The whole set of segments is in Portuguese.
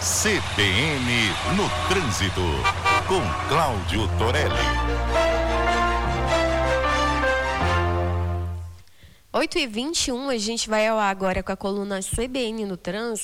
CBN no Trânsito, com Cláudio Torelli. 8h21, a gente vai ao ar agora com a coluna CBN no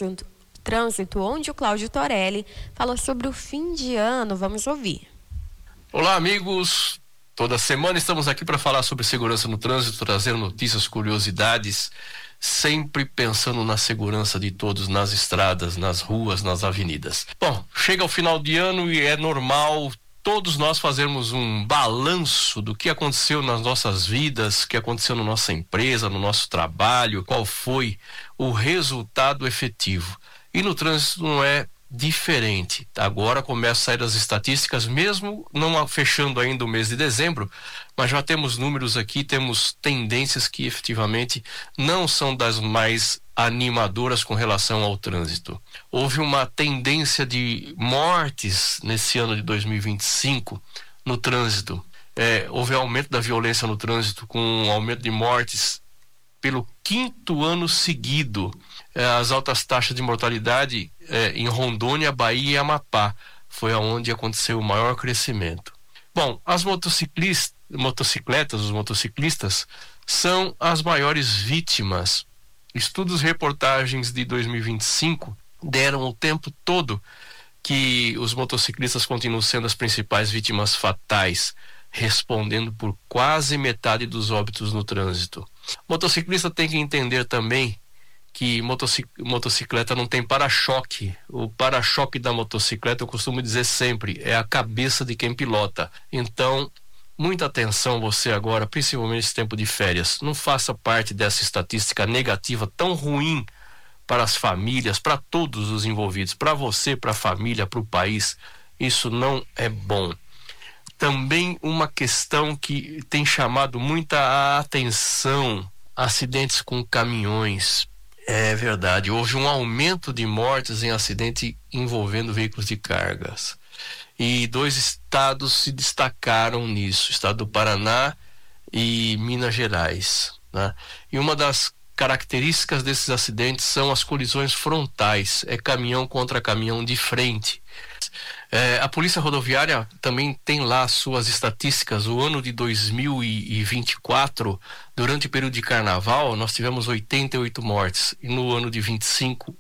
Trânsito, onde o Cláudio Torelli fala sobre o fim de ano. Vamos ouvir. Olá, amigos. Toda semana estamos aqui para falar sobre segurança no trânsito, trazendo notícias, curiosidades, sempre pensando na segurança de todos nas estradas, nas ruas, nas avenidas. Bom, chega o final de ano e é normal todos nós fazermos um balanço do que aconteceu nas nossas vidas, o que aconteceu na nossa empresa, no nosso trabalho, qual foi o resultado efetivo. E no trânsito não é diferente. Agora começam a sair as estatísticas, mesmo não fechando ainda o mês de dezembro, mas já temos números aqui, temos tendências que efetivamente não são das mais animadoras com relação ao trânsito. Houve uma tendência de mortes nesse ano de 2025 no trânsito. Houve aumento da violência no trânsito, com um aumento de mortes pelo 5º ano seguido. As altas taxas de mortalidade em Rondônia, Bahia e Amapá foi aonde aconteceu o maior crescimento. Bom, as motocicletas, os motociclistas são as maiores vítimas. Estudos e reportagens de 2025 deram o tempo todo que os motociclistas continuam sendo as principais vítimas fatais, respondendo por quase metade dos óbitos no trânsito. O motociclista tem que entender também que motocicleta não tem para-choque. O para-choque da motocicleta, eu costumo dizer sempre, é a cabeça de quem pilota. Então, muita atenção você agora, principalmente nesse tempo de férias. Não faça parte dessa estatística negativa tão ruim para as famílias, para todos os envolvidos, para você, para a família, para o país. Isso não é bom. Também uma questão que tem chamado muita atenção: acidentes com caminhões. É verdade, houve um aumento de mortes em acidente envolvendo veículos de cargas. E 2 estados se destacaram nisso, o estado do Paraná e Minas Gerais, né? E uma das características desses acidentes são as colisões frontais, caminhão contra caminhão de frente. A Polícia Rodoviária também tem lá suas estatísticas. O ano de 2024, durante o período de carnaval, nós tivemos 88 mortes. E no ano de 25,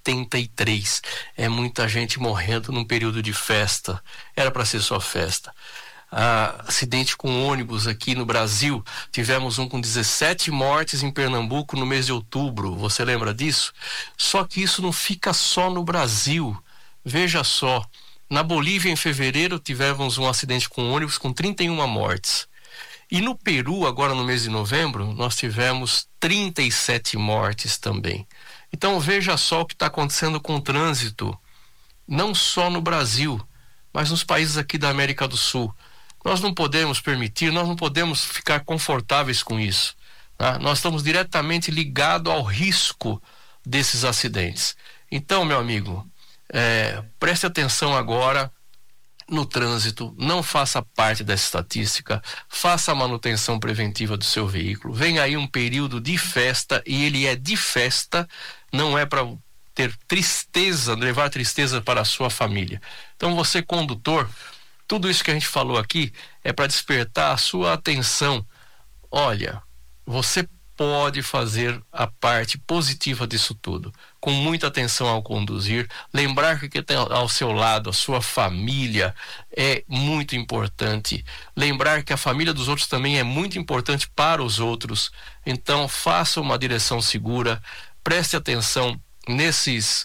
83. É muita gente morrendo num período de festa. Era para ser só festa. Acidente com ônibus aqui no Brasil, tivemos um com 17 mortes em Pernambuco no mês de outubro. Você lembra disso? Só que isso não fica só no Brasil. Veja só, na Bolívia em fevereiro tivemos um acidente com ônibus com 31 mortes. E no Peru, agora no mês de novembro, nós tivemos 37 mortes também. Então veja só o que está acontecendo com o trânsito, não só no Brasil, mas nos países aqui da América do Sul. Nós não podemos permitir, nós não podemos ficar confortáveis com isso, tá? Nós estamos diretamente ligados ao risco desses acidentes. Então, meu amigo, preste atenção agora no trânsito, não faça parte dessa estatística, faça a manutenção preventiva do seu veículo. Vem aí um período de festa, e ele é de festa, não é para ter tristeza, levar tristeza para a sua família. Então você, condutor, tudo isso que a gente falou aqui é para despertar a sua atenção. Olha, você pode fazer a parte positiva disso tudo, com muita atenção ao conduzir, lembrar que quem tem ao seu lado, a sua família, é muito importante, lembrar que a família dos outros também é muito importante para os outros. Então faça uma direção segura, preste atenção nesses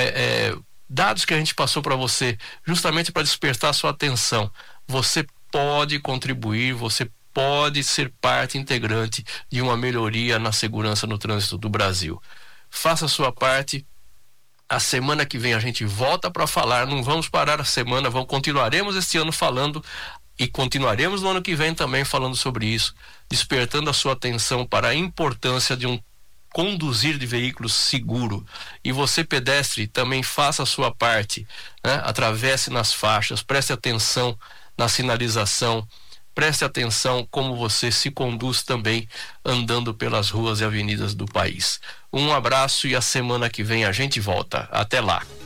dados que a gente passou para você, justamente para despertar a sua atenção. Você pode contribuir, você pode ser parte integrante de uma melhoria na segurança no trânsito do Brasil. Faça a sua parte. A semana que vem a gente volta para falar, não vamos parar a semana, continuaremos este ano falando e continuaremos no ano que vem também falando sobre isso, despertando a sua atenção para a importância de um conduzir de veículo seguro. E você, pedestre, também faça a sua parte, né? Atravesse nas faixas, preste atenção na sinalização, preste atenção como você se conduz também andando pelas ruas e avenidas do país. Um abraço e a semana que vem a gente volta. Até lá.